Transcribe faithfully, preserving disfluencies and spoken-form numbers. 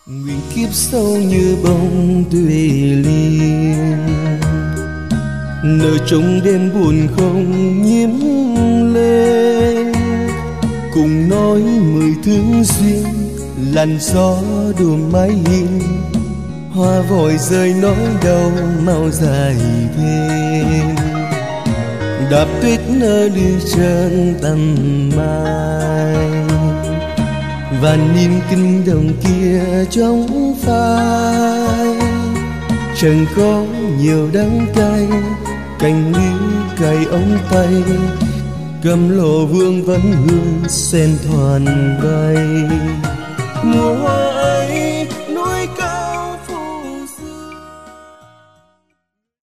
nguyện kiếp sau như bông tuệ liên, nở trong đêm buồn không nhiễm lên, cùng nói mười thương duyên làn gió đùm mái hiên, hoa vội rơi nói đâu mau dài thêm, đạp tuyết nơ đi chân tầm mai, và niềm kinh đồng kia trong phai. Chẳng có nhiều đắng cay, cành liễu cài ống tay, cầm lồ vương vấn hương sen thoàn bay. Mùa hoa